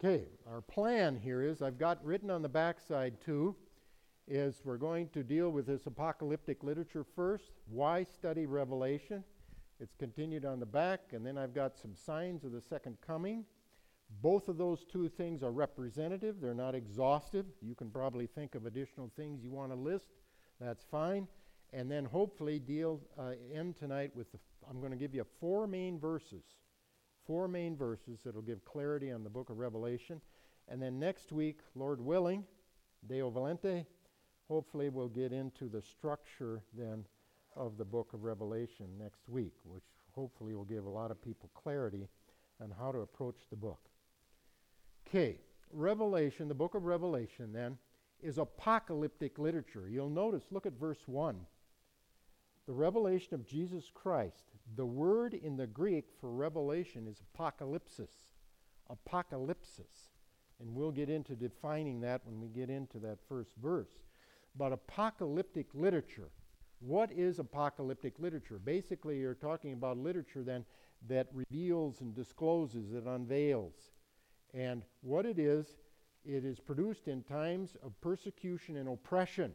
Okay, our plan here is, I've got written on the backside too, is we're going to deal with this apocalyptic literature first. Why study Revelation? It's continued on the back, and then I've got some signs of the second coming. Both of those two things are representative. They're not exhaustive. You can probably think of additional things you want to list. That's fine. And then hopefully end tonight with, I'm going to give you four main verses that'll give clarity on the book of Revelation. And then next week, Lord willing, Deo Volente, hopefully we'll get into the structure then of the book of Revelation next week, which hopefully will give a lot of people clarity on how to approach the book. Okay, Revelation, the book of Revelation then, is apocalyptic literature. You'll notice, look at verse 1. The revelation of Jesus Christ. The word in the Greek for revelation is apocalypsis. Apocalypsis. And we'll get into defining that when we get into that first verse. But apocalyptic literature. What is apocalyptic literature? Basically, you're talking about literature then that reveals and discloses, that unveils. And what it is produced in times of persecution and oppression.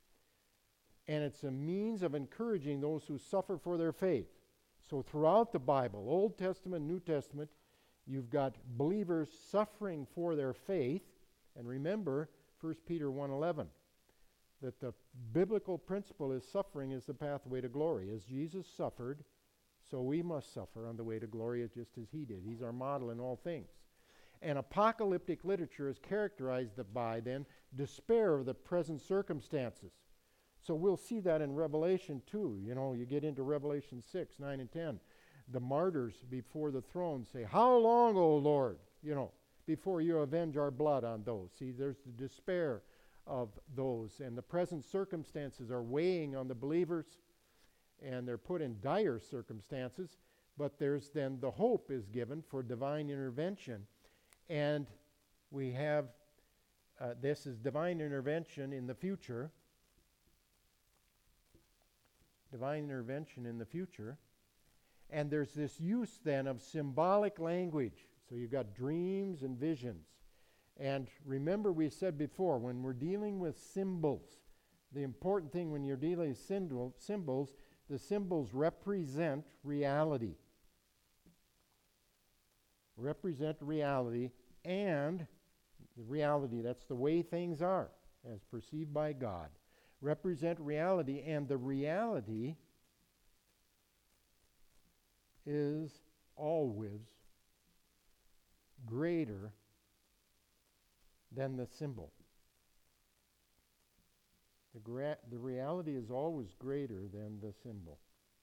And it's a means of encouraging those who suffer for their faith. So throughout the Bible, Old Testament, New Testament, you've got believers suffering for their faith. And remember 1 Peter 1:11, that the biblical principle is suffering is the pathway to glory. As Jesus suffered, so we must suffer on the way to glory just as he did. He's our model in all things. And apocalyptic literature is characterized by, then, despair of the present circumstances. So we'll see that in Revelation 2. You know, you get into Revelation 6, 9, and 10. The martyrs before the throne say, "How long, O Lord, before you avenge our blood on those?" See, there's the despair of those. And the present circumstances are weighing on the believers, and they're put in dire circumstances. But there's then the hope is given for divine intervention. And we have, this is divine intervention in the future. Divine intervention in the future. And there's this use then of symbolic language. So you've got dreams and visions. And remember we said before, when we're dealing with symbols, the important thing when you're dealing with symbols, the symbols represent reality. Represent reality, and the reality, that's the way things are as perceived by God. Represent reality, and the reality is always greater than the symbol. The reality is always greater than the symbol.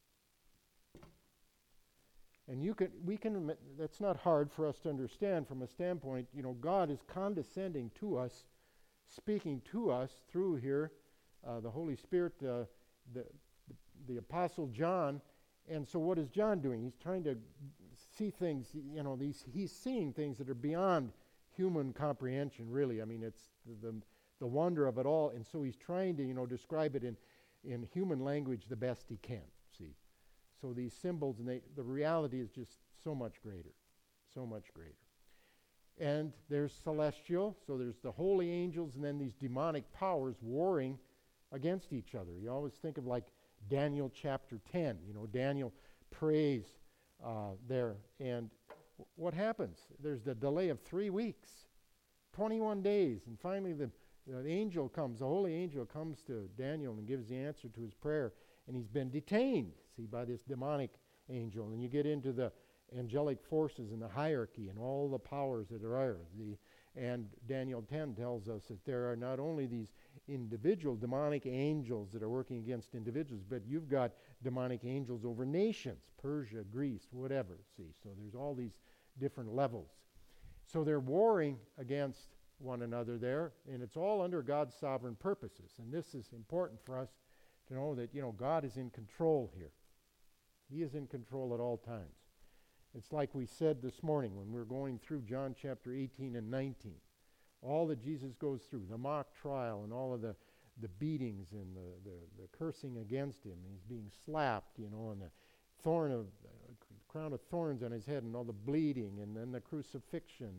And that's not hard for us to understand from a standpoint, God is condescending to us, speaking to us through here, the Holy Spirit, the Apostle John. And so what is John doing? He's trying to see things, he's seeing things that are beyond human comprehension, really. I mean, it's the wonder of it all. And so he's trying to, describe it in human language the best he can, see. So these symbols, and the reality is just so much greater, so much greater. And there's celestial, so there's the holy angels, and then these demonic powers warring against each other. You always think of like Daniel chapter 10. Daniel prays there. And what happens? There's the delay of 3 weeks, 21 days. And finally the angel comes, the holy angel comes to Daniel and gives the answer to his prayer. And he's been detained, see, by this demonic angel. And you get into the angelic forces and the hierarchy and all the powers that are there. And Daniel 10 tells us that there are not only these individual demonic angels that are working against individuals, but you've got demonic angels over nations, Persia, Greece, whatever, see. So there's all these different levels. So they're warring against one another there, and it's all under God's sovereign purposes. And this is important for us to know that, God is in control here. He is in control at all times. It's like we said this morning when we were going through John chapter 18 and 19. All that Jesus goes through, the mock trial and all of the beatings and the cursing against him. He's being slapped, and the crown of thorns on his head and all the bleeding, and then the crucifixion, and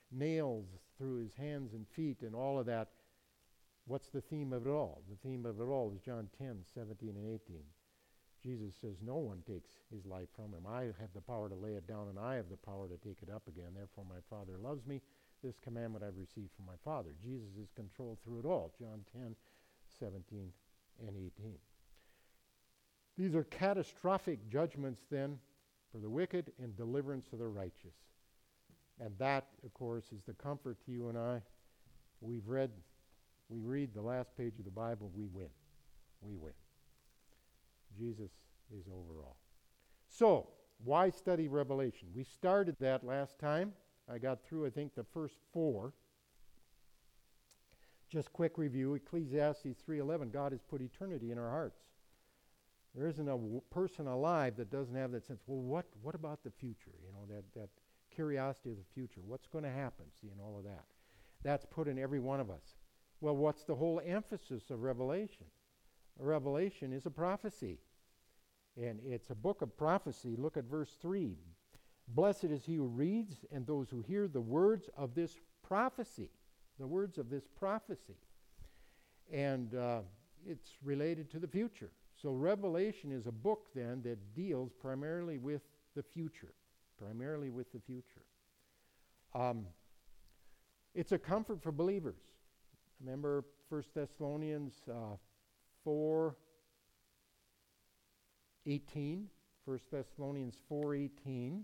nails through his hands and feet and all of that. What's the theme of it all? The theme of it all is John 10, 17 and 18. Jesus says, no one takes his life from him. I have the power to lay it down, and I have the power to take it up again. Therefore my Father loves me. This commandment I've received from my Father. Jesus is controlled through it all. John 10, 17 and 18. These are catastrophic judgments then for the wicked and deliverance of the righteous. And that, of course, is the comfort to you and I. We read the last page of the Bible, we win. We win. Jesus is over all. So, why study Revelation? We started that last time. I got through, I think, the first 4. Just quick review. Ecclesiastes 3:11, God has put eternity in our hearts. There isn't a person alive that doesn't have that sense, well, what about the future? You know, that curiosity of the future. What's going to happen? See, and all of that. That's put in every one of us. Well, what's the whole emphasis of Revelation? Revelation is a prophecy. And it's a book of prophecy. Look at verse 3. Blessed is he who reads and those who hear the words of this prophecy. The words of this prophecy. And it's related to the future. So Revelation is a book then that deals primarily with the future. Primarily with the future. It's a comfort for believers. Remember 1 Thessalonians 4:18. 1 Thessalonians 4:18.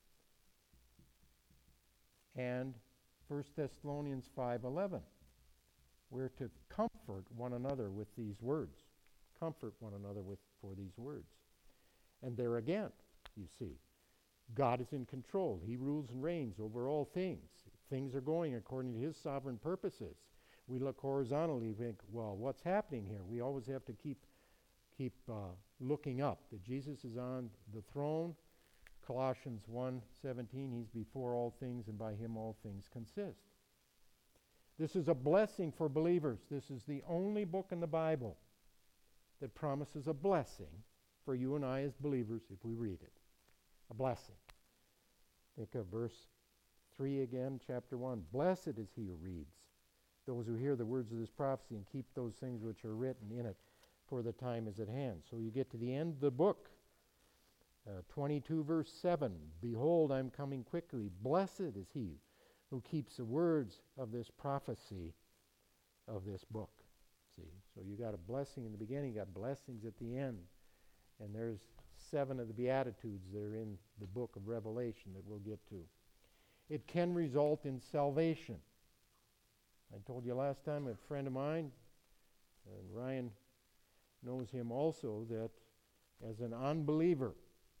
And 1 Thessalonians 5:11. We're to comfort one another with these words. Comfort one another for these words. And there again, you see, God is in control. He rules and reigns over all things. Things are going according to his sovereign purposes. We look horizontally, think, well, what's happening here? We always have to keep looking up. That Jesus is on the throne. Colossians 1:17, he's before all things, and by him all things consist. This is a blessing for believers. This is the only book in the Bible that promises a blessing for you and I as believers if we read it. A blessing. Think of verse 3 again, chapter 1. Blessed is he who reads, those who hear the words of this prophecy and keep those things which are written in it, for the time is at hand. So you get to the end of the book, 22 verse 7. Behold, I'm coming quickly. Blessed is he who keeps the words of this prophecy of this book. See, so you got a blessing in the beginning, you got blessings at the end. And there's 7 of the Beatitudes that are in the book of Revelation that we'll get to. It can result in salvation. I told you last time, a friend of mine, and Ryan knows him also, that as an unbeliever,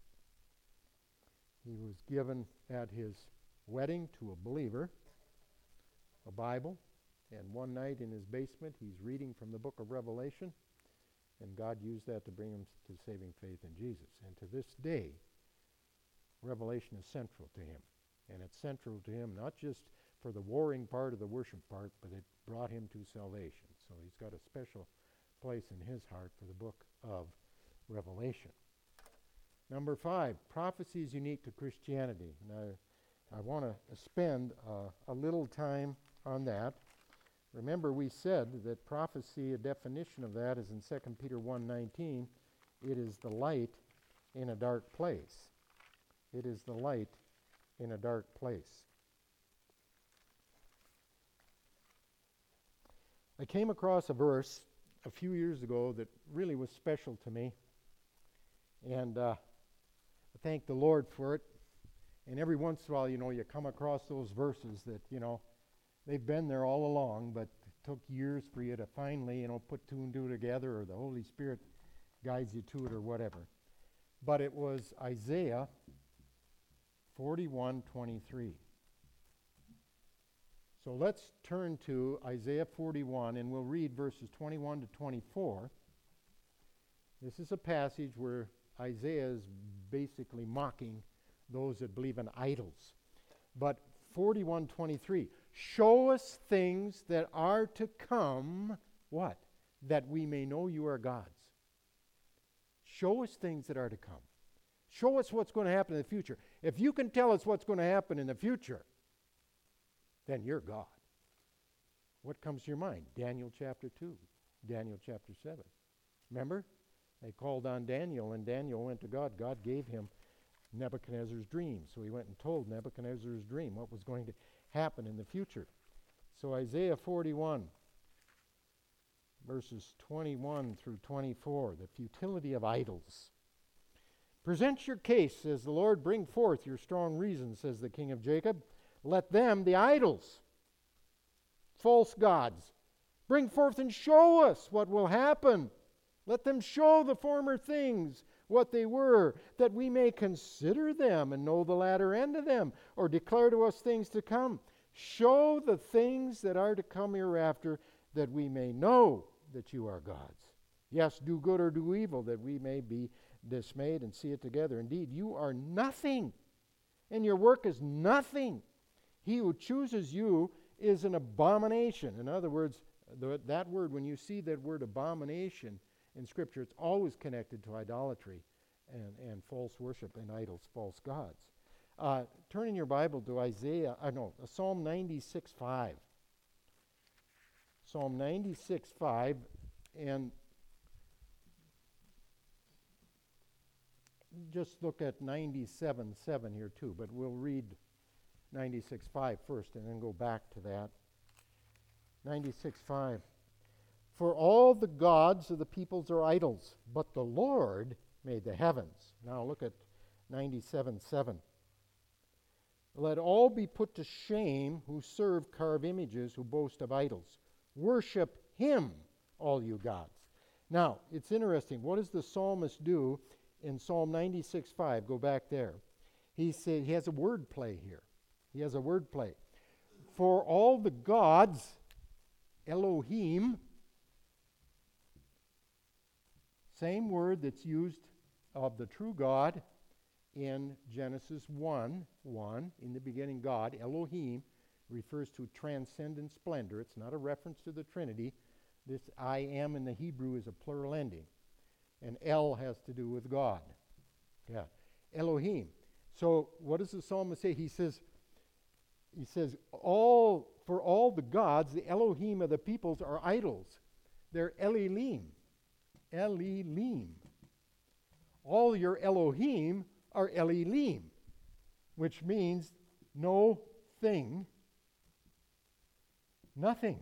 he was given at his wedding to a believer a Bible, and one night in his basement he's reading from the book of Revelation, and God used that to bring him to saving faith in Jesus. And to this day, Revelation is central to him. And it's central to him not just for the warring part or the worship part, but it brought him to salvation. So he's got a special place in his heart for the book of Revelation. Number 5, prophecy is unique to Christianity. Now, I want to spend a little time on that. Remember, we said that prophecy, a definition of that is in 2 Peter 1:19. It is the light in a dark place. It is the light in a dark place. I came across a verse a few years ago that really was special to me. And I thank the Lord for it. And every once in a while, you come across those verses that, they've been there all along, but it took years for you to finally, put 2 and 2 together, or the Holy Spirit guides you to it, or whatever. But it was Isaiah 41:23. So let's turn to Isaiah 41, and we'll read verses 21 to 24. This is a passage where Isaiah is basically mocking those that believe in idols. But 41:23, show us things that are to come, what? That we may know you are gods. Show us things that are to come. Show us what's going to happen in the future. If you can tell us what's going to happen in the future, then you're God. What comes to your mind? Daniel chapter 2, Daniel chapter 7. Remember? They called on Daniel, and Daniel went to God. God gave him Nebuchadnezzar's dream. So he went and told Nebuchadnezzar's dream what was going to happen in the future. So Isaiah 41, verses 21 through 24, the futility of idols. Present your case, says the Lord. Bring forth your strong reason, says the King of Jacob. Let them, the idols, false gods, bring forth and show us what will happen. Let them show the former things, what they were, that we may consider them and know the latter end of them, or declare to us things to come. Show the things that are to come hereafter, that we may know that you are gods. Yes, do good or do evil, that we may be dismayed and see it together. Indeed, you are nothing, and your work is nothing. He who chooses you is an abomination. In other words, that word, when you see that word abomination in Scripture, it's always connected to idolatry and false worship and idols, false gods. Turn in your Bible to Psalm 96:5. Psalm 96:5, and just look at 97:7 here too, but we'll read 96:5 first and then go back to that. 96:5. For all the gods of the peoples are idols, but the Lord made the heavens. Now look at 97:7. Let all be put to shame who serve carved images, who boast of idols. Worship him, all you gods. Now, it's interesting. What does the psalmist do in Psalm 96:5? Go back there. He has a word play here. He has a word play. For all the gods, Elohim, same word that's used of the true God in Genesis 1:1. In the beginning, God, Elohim, refers to transcendent splendor. It's not a reference to the Trinity. This I am in the Hebrew is a plural ending. And El has to do with God. Yeah. Elohim. So what does the psalmist say? He says, for all the gods, the Elohim of the peoples are idols. They're Elilim. Elilim. All your Elohim are Elilim, which means no thing, nothing.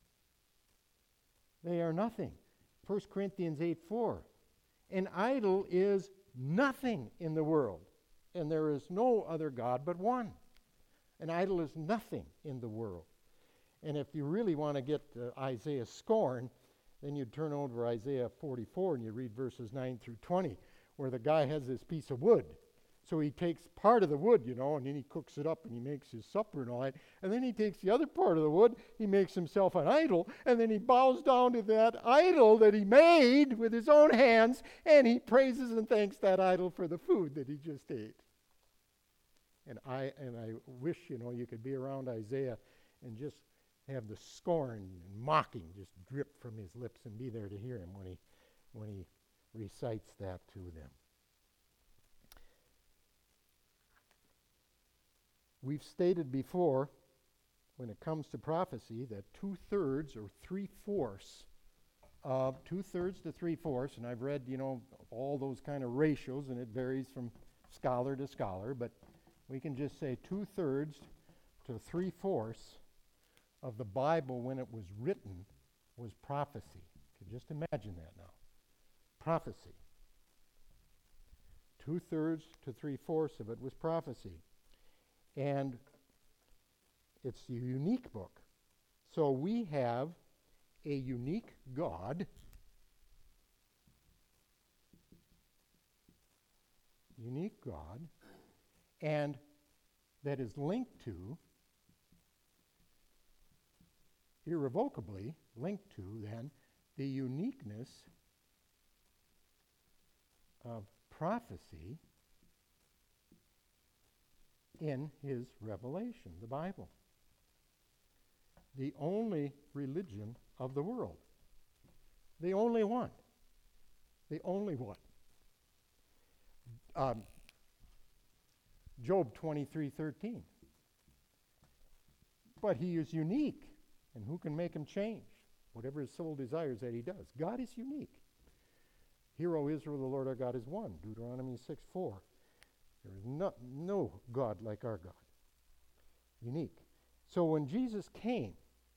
They are nothing. 1 Corinthians 8:4. An idol is nothing in the world, and there is no other God but one. An idol is nothing in the world. And if you really want to get Isaiah's scorn, then you turn over Isaiah 44 and you read verses 9 through 20, where the guy has this piece of wood. So he takes part of the wood, and then he cooks it up and he makes his supper and all that. And then he takes the other part of the wood, he makes himself an idol, and then he bows down to that idol that he made with his own hands, and he praises and thanks that idol for the food that he just ate. And I wish, you could be around Isaiah and just have the scorn and mocking just drip from his lips and be there to hear him when he recites that to them. We've stated before, when it comes to prophecy, that 2/3 or 3/4 of 2/3 to 3/4, and I've read, all those kind of ratios, and it varies from scholar to scholar, but we can just say 2/3 to 3/4 of the Bible when it was written was prophecy. You can just imagine that now. Prophecy. 2/3 to 3/4 of it was prophecy. And it's a unique book. So we have a unique God, and that is linked to, irrevocably linked to, then, the uniqueness of prophecy in his revelation, the Bible. The only religion of the world. The only one. The only one. Job 23:13. But he is unique, and who can make him change? Whatever his soul desires, that he does. God is unique. Hear, O Israel, the Lord our God is one. Deuteronomy 6:4. There is no God like our God. Unique. So when Jesus came,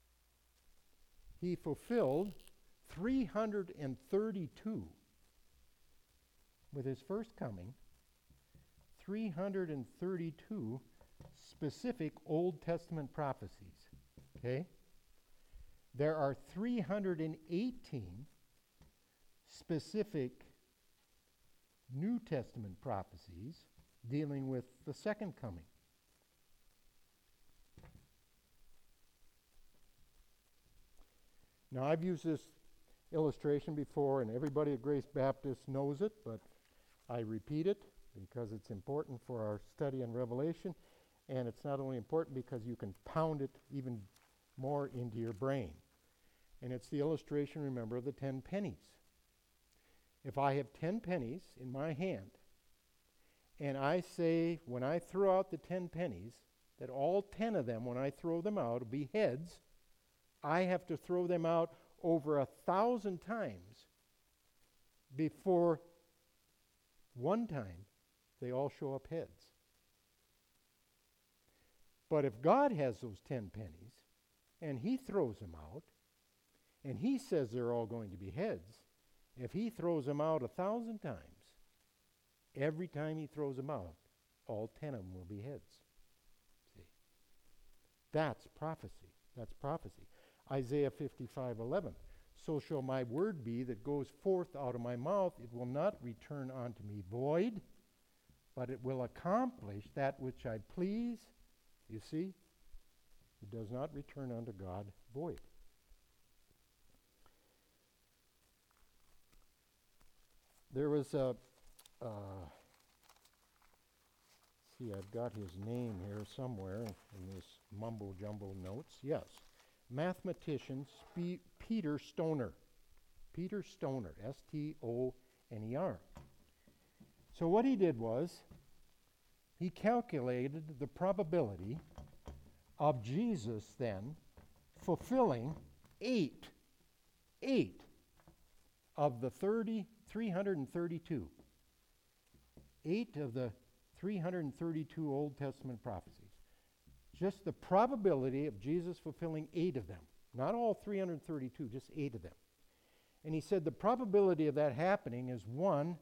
he fulfilled 332 with his first coming, 332 specific Old Testament prophecies. Okay? There are 318 specific New Testament prophecies dealing with the second coming. Now, I've used this illustration before, and everybody at Grace Baptist knows it, but I repeat it because it's important for our study on Revelation, and it's not only important because you can pound it even more into your brain. And it's the illustration, remember, of the 10 pennies. If I have 10 pennies in my hand, and I say, when I throw out the 10 pennies, that all 10 of them, when I throw them out, will be heads, I have to throw them out over 1,000 times before one time they all show up heads. But if God has those 10 pennies, and he throws them out, and he says they're all going to be heads, if he throws them out 1,000 times, every time he throws them out, all 10 of them will be heads. See? That's prophecy. That's prophecy. Isaiah 55:11. So shall my word be that goes forth out of my mouth. It will not return unto me void, but it will accomplish that which I please. You see? It does not return unto God void. There was a, I've got his name here somewhere in this mumbo-jumbo notes. Yes, mathematician Peter Stoner. Peter Stoner, S-T-O-N-E-R. So what he did was, he calculated the probability of Jesus then fulfilling 8 of the 332. 8 of the 332 Old Testament prophecies. Just the probability of Jesus fulfilling 8 of them. Not all 332, just 8 of them. And he said the probability of that happening is 1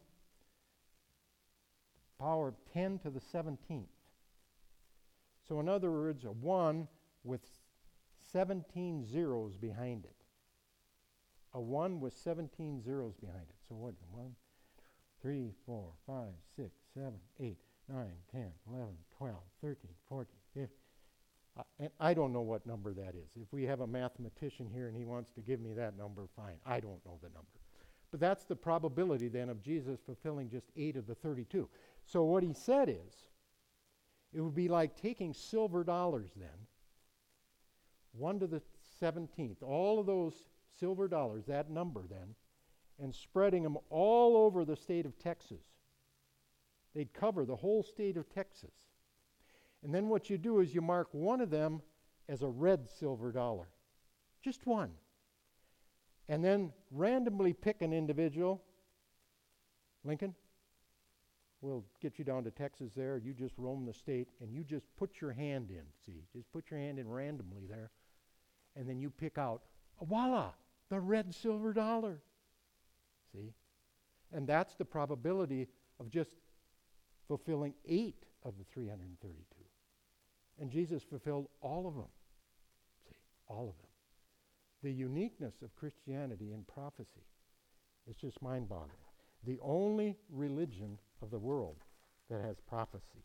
power of 10 to the 17th. So in other words, a 1 with 17 zeros behind it. A 1 with 17 zeros behind it. So what? 1, 3, 4, 5, 6, 7, 8, 9, 10, 11, 12, 13, 14, 15. And I don't know what number that is. If we have a mathematician here and he wants to give me that number, fine. I don't know the number. But that's the probability then of Jesus fulfilling just 8 of the 32. So what he said is, it would be like taking silver dollars then, 1 to the 17th, all of those silver dollars, that number then, and spreading them all over the state of Texas. They'd cover the whole state of Texas. And then what you do is you mark one of them as a red silver dollar. Just one. And then randomly pick an individual. Lincoln, we'll get you down to Texas there. You just roam the state and you just put your hand in. See, just put your hand in randomly there. And then you pick out, voila, the red silver dollar. See? And that's the probability of just fulfilling 8 of the 332. And Jesus fulfilled all of them. See, all of them. The uniqueness of Christianity in prophecy is just mind-boggling. The only religion of the world that has prophecy.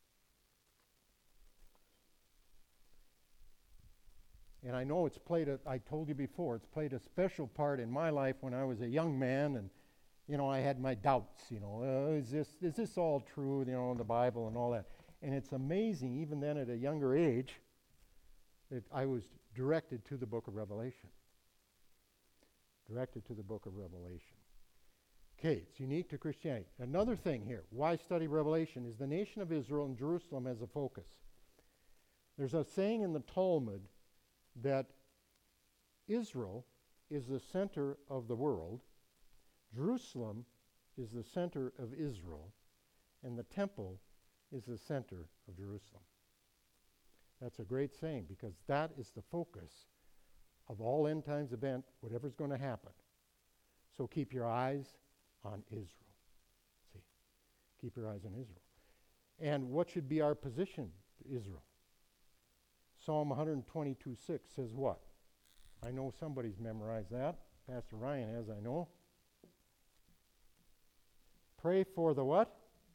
And I know I told you before, it's played a special part in my life when I was a young man, and, I had my doubts, is this all true, in the Bible and all that. And it's amazing, even then at a younger age, that I was directed to the book of Revelation. Directed to the book of Revelation. Okay, it's unique to Christianity. Another thing here, why study Revelation, is the nation of Israel and Jerusalem as a focus. There's a saying in the Talmud that Israel is the center of the world, Jerusalem is the center of Israel, and the temple is the center of Jerusalem. That's a great saying, because that is the focus of all end times event, whatever's going to happen. So keep your eyes on Israel. See, keep your eyes on Israel. And what should be our position to Israel? Psalm 122:6 says what? I know somebody's memorized that. Pastor Ryan has, I know. Pray for the what?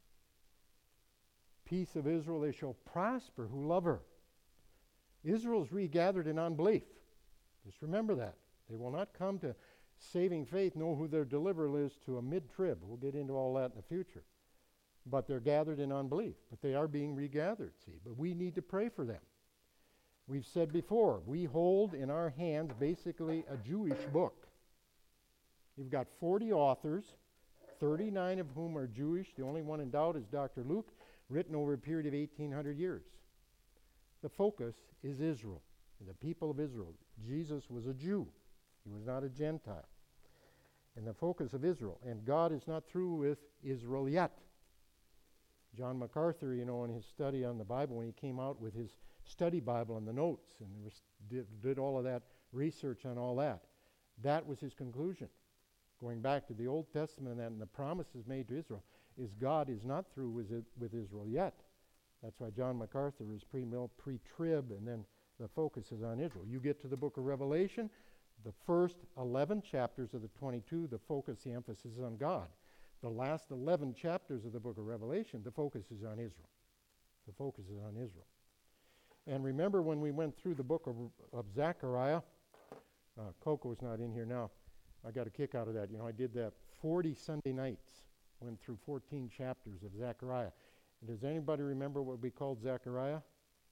Peace of Israel, they shall prosper who love her. Israel's regathered in unbelief. Just remember that. They will not come to saving faith, know who their deliverer is, to a mid-trib. We'll get into all that in the future. But they're gathered in unbelief. But they are being regathered, see. But we need to pray for them. We've said before, we hold in our hands basically a Jewish book. You've got 40 authors, 39 of whom are Jewish. The only one in doubt is Dr. Luke, written over a period of 1,800 years. The focus is Israel, the people of Israel. Jesus was a Jew. He was not a Gentile. And the focus of Israel. And God is not through with Israel yet. John MacArthur, in his study on the Bible, when he came out with his study Bible and the notes, and did all of that research on all that, that was his conclusion. Going back to the Old Testament and the promises made to Israel, is God is not through with Israel yet. That's why John MacArthur is pre-trib, and then the focus is on Israel. You get to the book of Revelation, the first 11 chapters of the 22, the focus, the emphasis is on God. The last 11 chapters of the book of Revelation, the focus is on Israel. The focus is on Israel. And remember when we went through the book of Zechariah, Coco's not in here now. I got a kick out of that. I did that 40 Sunday nights, went through 14 chapters of Zechariah. Does anybody remember what we called Zechariah?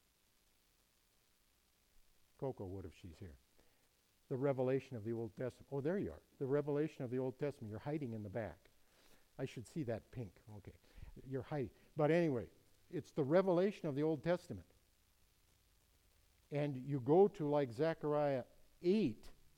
Coco would if she's here. The revelation of the Old Testament. Oh, there you are. The revelation of the Old Testament. You're hiding in the back. I should see that pink. Okay. You're hiding. But anyway, it's the revelation of the Old Testament. And you go to like Zechariah 8,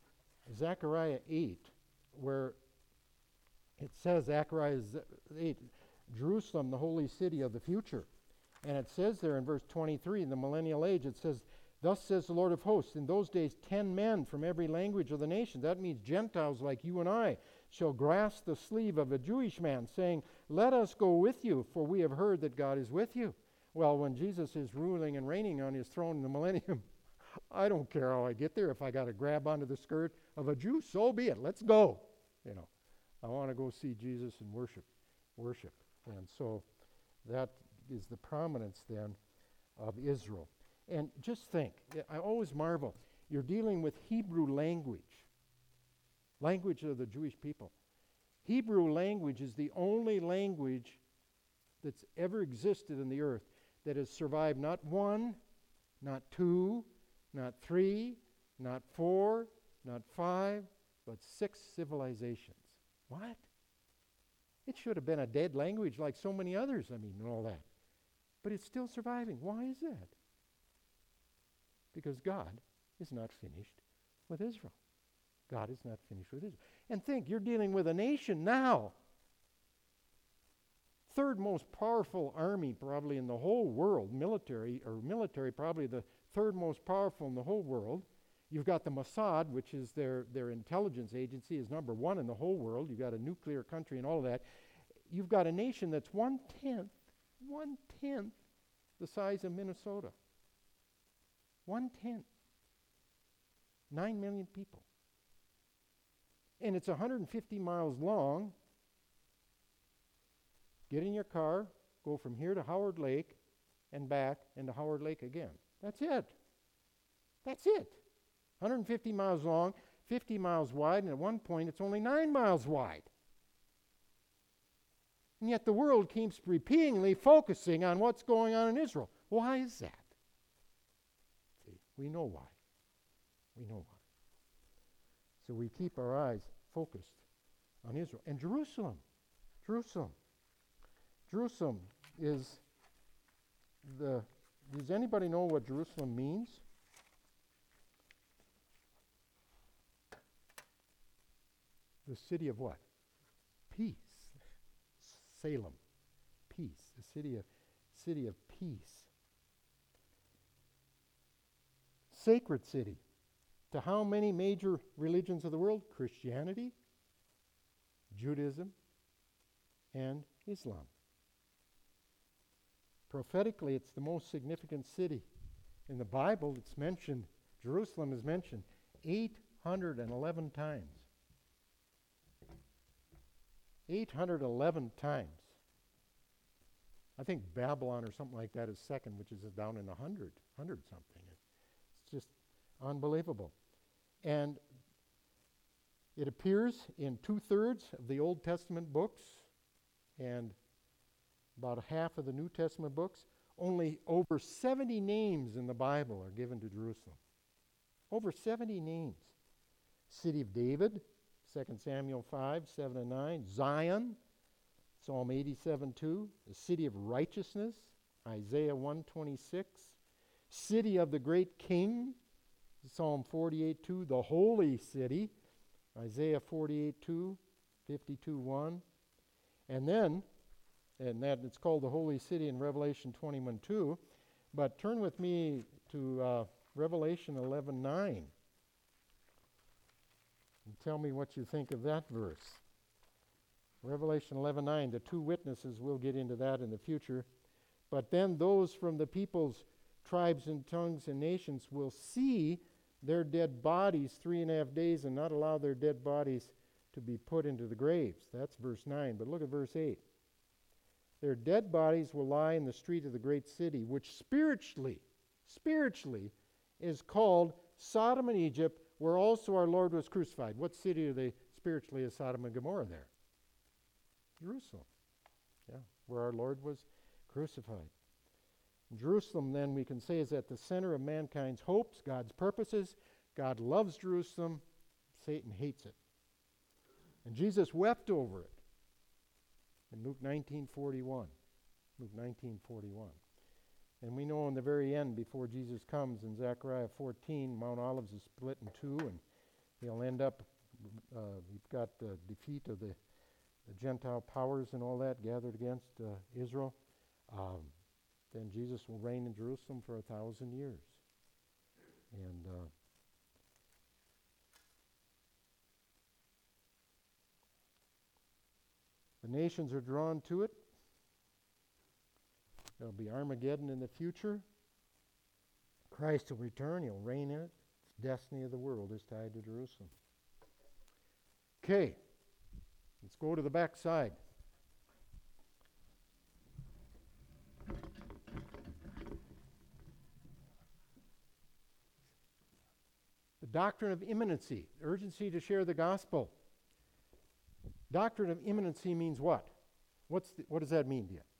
where it says, Zechariah 8, Jerusalem, the holy city of the future. And it says there in verse 23, in the millennial age, it says, thus says the Lord of hosts, in those days 10 men from every language of the nation, that means Gentiles like you and I, shall grasp the sleeve of a Jewish man, saying, let us go with you, for we have heard that God is with you. Well, when Jesus is ruling and reigning on his throne in the millennium, I don't care how I get there. If I got to grab onto the skirt of a Jew, so be it. Let's go. I want to go see Jesus and worship. And so that is the prominence then of Israel. And just think, I always marvel, you're dealing with Hebrew language of the Jewish people. Hebrew language is the only language that's ever existed in the earth that has survived not one, not two, not three, not four, not five, but 6 civilizations. What? It should have been a dead language like so many others, and all that. But it's still surviving. Why is that? Because God is not finished with Israel. God is not finished with Israel. And think, you're dealing with a nation now. Third most powerful army probably in the whole world, military probably the third most powerful in the whole world. You've got the Mossad, which is their intelligence agency, is number 1 in the whole world. You've got a nuclear country and all of that. You've got a nation that's one-tenth the size of Minnesota. 1/10. 9 million people. And it's 150 miles long. Get in your car, go from here to Howard Lake and back, and to Howard Lake again. That's it. 150 miles long, 50 miles wide, and at one point it's only 9 miles wide. And yet the world keeps repeatedly focusing on what's going on in Israel. Why is that? See, we know why. So we keep our eyes focused on Israel. And Jerusalem is does anybody know what Jerusalem means? The city of what? Peace. Salem. Peace. The city of peace. Sacred city. To how many major religions of the world? Christianity, Judaism, and Islam. Prophetically, it's the most significant city. In the Bible, it's mentioned, Jerusalem is mentioned 811 times. 811 times. I think Babylon or something like that is second, which is down in 100 something. It's just unbelievable. And it appears in 2/3 of the Old Testament books and about half of the New Testament books. Only over 70 names in the Bible are given to Jerusalem. Over 70 names. City of David, 2 Samuel 5, 7 and 9. Zion, Psalm 87:2. The city of righteousness, Isaiah 1:26. City of the great king, Psalm 48:2. The holy city, Isaiah 48:2, 52:1. And that it's called the holy city in Revelation 21:2. But turn with me to Revelation 11:9. And tell me what you think of that verse. Revelation 11:9, the two witnesses, we'll get into that in the future. But then those from the peoples, tribes, and tongues and nations will see their dead bodies 3.5 days and not allow their dead bodies to be put into the graves. That's verse 9. But look at verse 8. Their dead bodies will lie in the street of the great city, which spiritually is called Sodom and Egypt, where also our Lord was crucified. What city are they spiritually as Sodom and Gomorrah there? Jerusalem. Yeah, where our Lord was crucified. Jerusalem, then, we can say, is at the center of mankind's hopes, God's purposes. God loves Jerusalem. Satan hates it. And Jesus wept over it in Luke 19:41. Luke 19:41. And we know in the very end, before Jesus comes in Zechariah 14, Mount Olives is split in two, and he'll end up, we've got the defeat of the Gentile powers and all that gathered against Israel. Then Jesus will reign in Jerusalem for 1,000 years. And the nations are drawn to it. There'll be Armageddon in the future. Christ will return. He'll reign in it. The destiny of the world is tied to Jerusalem. Okay, let's go to the back side. The doctrine of imminency, urgency to share the gospel. Doctrine of imminency means what? What does that mean to you?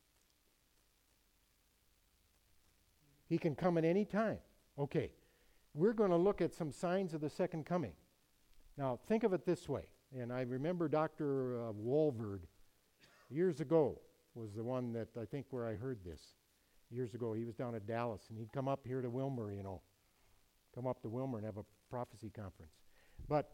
He can come at any time. Okay, we're going to look at some signs of the second coming. Now, think of it this way, and I remember Dr. Walvoord years ago was the one that I think where I heard this. Years ago, he was down at Dallas, and he'd come up here to Wilmer, come up to Wilmer and have a prophecy conference. But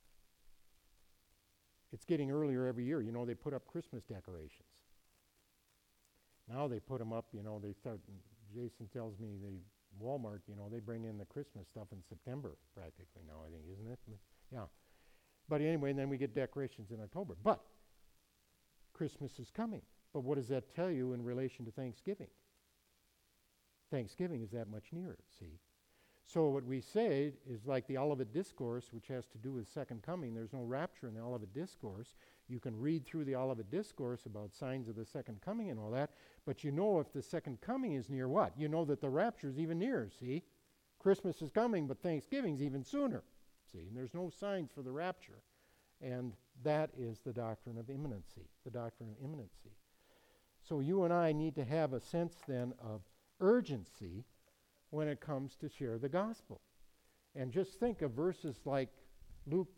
it's getting earlier every year. They put up Christmas decorations. Now they put them up, they start, Jason tells me Walmart, they bring in the Christmas stuff in September practically now, I think, isn't it? Yeah. But anyway, and then we get decorations in October. But Christmas is coming. But what does that tell you in relation to Thanksgiving? Thanksgiving is that much nearer, see? So what we say is like the Olivet Discourse, which has to do with second coming. There's no rapture in the Olivet Discourse. You can read through the Olivet Discourse about signs of the second coming and all that, but if the second coming is near what? You know that the rapture is even nearer, see? Christmas is coming, but Thanksgiving's even sooner, see? And there's no signs for the rapture. And that is the doctrine of imminency, the doctrine of imminency. So you and I need to have a sense then of urgency when it comes to share the gospel. And just think of verses like Luke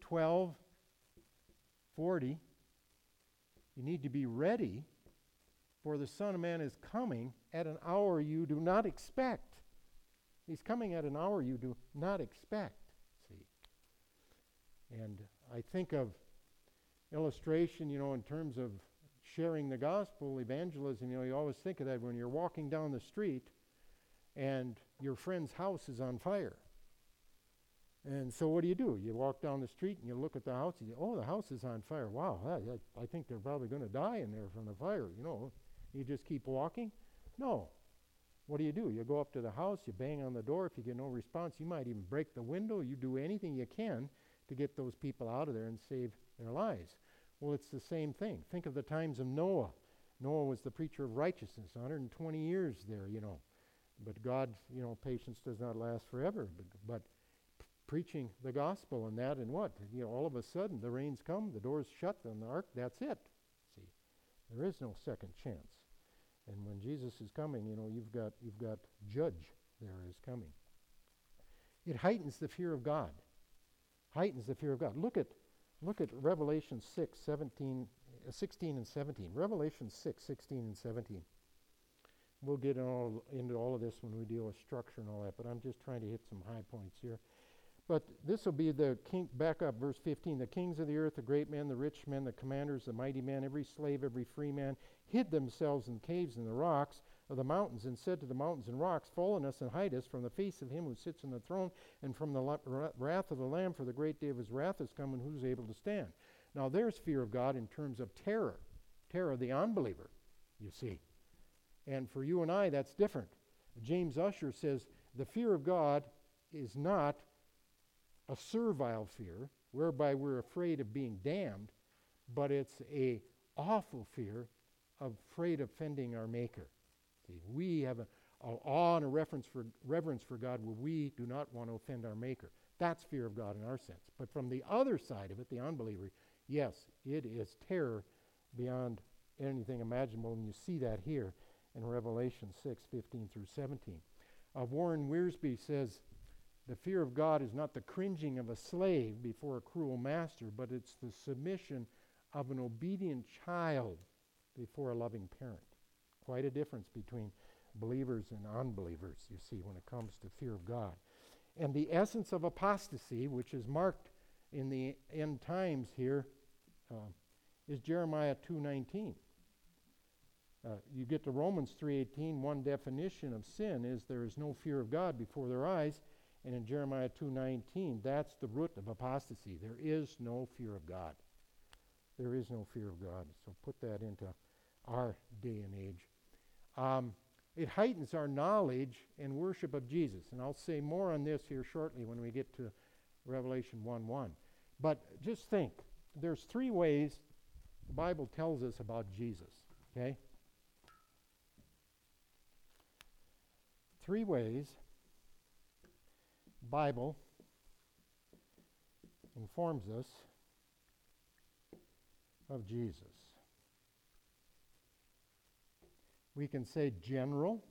12:40. You need to be ready, for the Son of Man is coming at an hour you do not expect. He's coming at an hour you do not expect, see. And I think of illustration, in terms of sharing the gospel, evangelism, you always think of that when you're walking down the street and your friend's house is on fire. And so what do? You walk down the street and you look at the house and you say, oh, the house is on fire. Wow, I think they're probably going to die in there from the fire, You just keep walking? No. What do? You go up to the house, you bang on the door. If you get no response, you might even break the window. You do anything you can to get those people out of there and save their lives. Well, it's the same thing. Think of the times of Noah. Noah was the preacher of righteousness, 120 years there, But God's, patience does not last forever. But preaching the gospel and that, and what? All of a sudden the rains come, the doors shut on the ark, that's it. See, there is no second chance. And when Jesus is coming, you've got judge there is coming. It heightens the fear of God. Heightens the fear of God. Look at Revelation 16 and 17. Revelation 6, 16 and 17. We'll get into all of this when we deal with structure and all that, but I'm just trying to hit some high points here. But this will be the king, back up, verse 15. The kings of the earth, the great men, the rich men, the commanders, the mighty men, every slave, every free man, hid themselves in caves in the rocks of the mountains, and said to the mountains and rocks, fall on us and hide us from the face of him who sits on the throne, and from the wrath of the Lamb, for the great day of his wrath has come, and who's able to stand? Now there's fear of God in terms of terror of the unbeliever, you see. And for you and I, that's different. James Ussher says, the fear of God is not a servile fear, whereby we're afraid of being damned, but it's a awful fear of afraid of offending our Maker. See, we have an awe and a reverence for God where we do not want to offend our Maker. That's fear of God in our sense. But from the other side of it, the unbeliever, yes, it is terror beyond anything imaginable, and you see that here in Revelation 6, 15 through 17. Warren Wiersbe says, the fear of God is not the cringing of a slave before a cruel master, but it's the submission of an obedient child before a loving parent. Quite a difference between believers and unbelievers, you see, when it comes to fear of God. And the essence of apostasy, which is marked in the end times here, is Jeremiah 2:19. You get to Romans 3:18, one definition of sin is there is no fear of God before their eyes. And in Jeremiah 2:19, that's the root of apostasy. There is no fear of God. There is no fear of God. So put that into our day and age. It heightens our knowledge and worship of Jesus. And I'll say more on this here shortly when we get to Revelation 1:1. But just think, there's three ways the Bible tells us about Jesus. Okay? Three ways Bible informs us of Jesus. We can say general.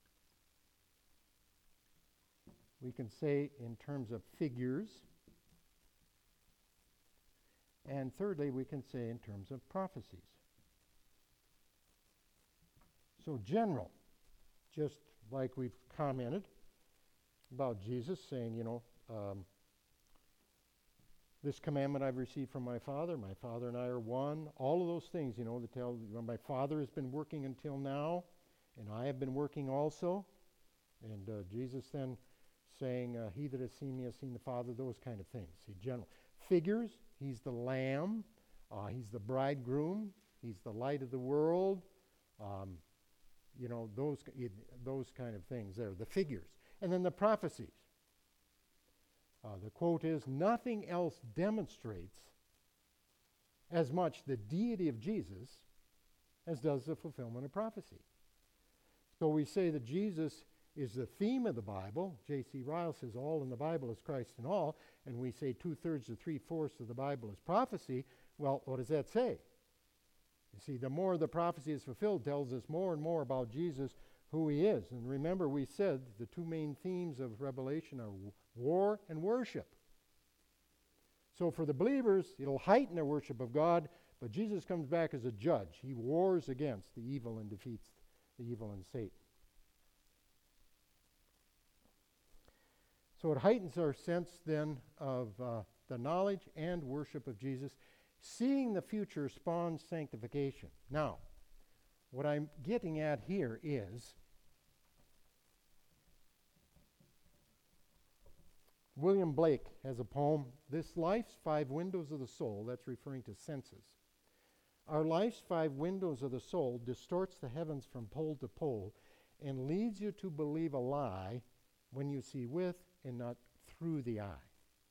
We can say in terms of figures. And thirdly, we can say in terms of prophecies. So general, just like we've commented about Jesus saying, this commandment I've received from my Father and I are one. All of those things, that tell my Father has been working until now, and I have been working also. And Jesus then saying, he that has seen me has seen the Father, those kind of things. See, general. Figures, he's the Lamb, he's the bridegroom, he's the light of the world, those kind of things there, the figures. And then the prophecies. The quote is, nothing else demonstrates as much the deity of Jesus as does the fulfillment of prophecy. So we say that Jesus is the theme of the Bible. J.C. Ryle says all in the Bible is Christ in all, and we say 2/3 to 3/4 of the Bible is prophecy. Well, what does that say? You see, the more the prophecy is fulfilled, tells us more and more about Jesus, who he is. And remember, we said the two main themes of Revelation are war and worship. So for the believers, it'll heighten their worship of God, but Jesus comes back as a judge. He wars against the evil and defeats the evil and Satan. So it heightens our sense then of the knowledge and worship of Jesus. Seeing the future spawns sanctification. Now, what I'm getting at here is William Blake has a poem, This Life's 5 Windows of the Soul, that's referring to senses. Our life's 5 windows of the soul distorts the heavens from pole to pole and leads you to believe a lie when you see with and not through the eye.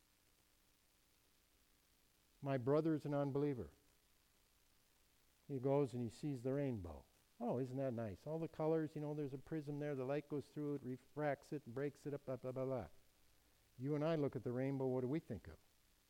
My brother is an unbeliever. He goes and he sees the rainbow. Oh, isn't that nice? All the colors, there's a prism there, the light goes through it, refracts it, and breaks it up, blah, blah, blah, blah. You and I look at the rainbow, what do we think of?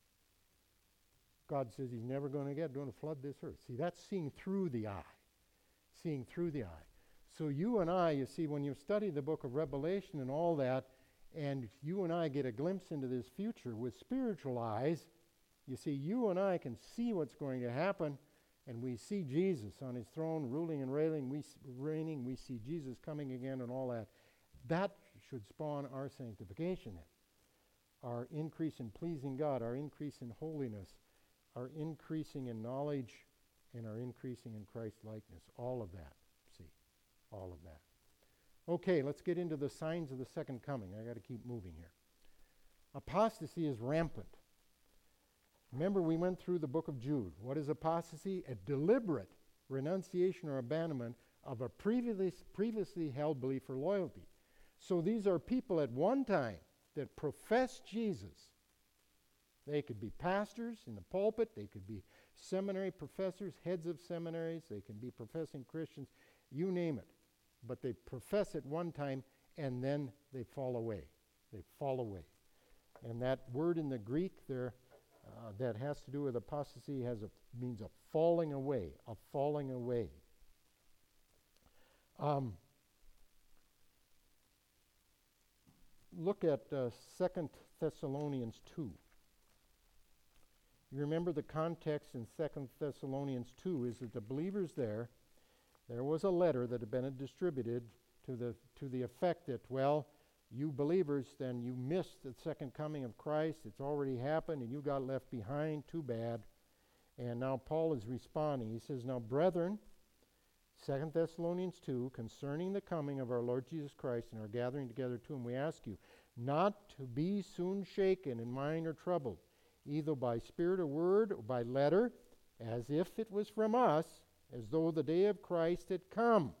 God says he's never going to flood this earth. See, that's seeing through the eye. Seeing through the eye. So you and I, you see, when you study the book of Revelation and all that, and you and I get a glimpse into this future with spiritual eyes, you see, you and I can see what's going to happen, and we see Jesus on his throne ruling and reigning. We see Jesus coming again and all that. That should spawn our sanctification in. Our increase in pleasing God, our increase in holiness, our increasing in knowledge, and our increasing in Christ likeness. All of that. See, all of that. Okay, let's get into the signs of the second coming. I got to keep moving here. Apostasy is rampant. Remember, we went through the book of Jude. What is apostasy? A deliberate renunciation or abandonment of a previously held belief or loyalty. So these are people at one time that profess Jesus. They could be pastors in the pulpit. They could be seminary professors, heads of seminaries. They can be professing Christians. You name it. But they profess at one time, and then they fall away. They fall away. And that word in the Greek there that has to do with apostasy means a falling away, a falling away. Look at 2 Thessalonians 2. You remember the context in 2 Thessalonians 2 is that the believers there was a letter that had been distributed to the effect that, well, you believers, then you missed the second coming of Christ. It's already happened, and you got left behind. Too bad. And now Paul is responding. He says, now, brethren, 2 Thessalonians 2, concerning the coming of our Lord Jesus Christ and our gathering together to him, we ask you not to be soon shaken in mind or troubled, either by spirit or word or by letter, as if it was from us, as though the day of Christ had come.